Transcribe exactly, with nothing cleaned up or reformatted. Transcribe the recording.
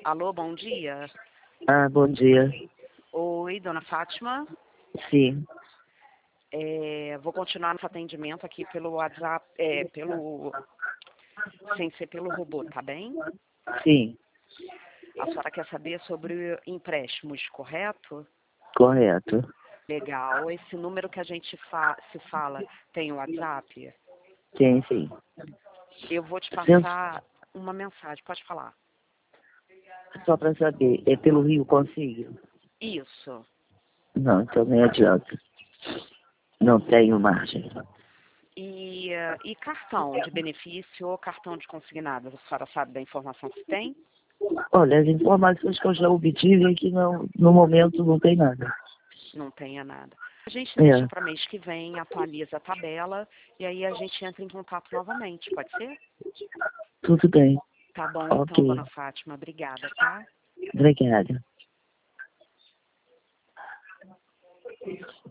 Alô, bom dia. Ah, bom dia. Oi, dona Fátima. Sim, É, vou continuar nosso atendimento aqui pelo WhatsApp, é, pelo, sem ser pelo robô, tá bem? sim, A senhora quer saber sobre empréstimos, correto? correto. Legal. Esse número que a gente fa se fala tem o WhatsApp? Tem, sim. Eu vou te Cento- passar uma mensagem, pode falar. Só para saber, é pelo Rio Consigo? Isso. Não, então nem adianta. Não tenho margem. E, eh, e cartão de benefício ou cartão de consignado? A senhora sabe da informação que tem? Olha, as informações que eu já obtive é que não, no momento não tem nada. Não tenha nada. A gente deixa É, para mês que vem, atualiza a tabela e aí a gente entra em contato novamente, pode ser? tudo bem. Tá bom então, Ok. dona Fátima. Obrigada, tá? Obrigada.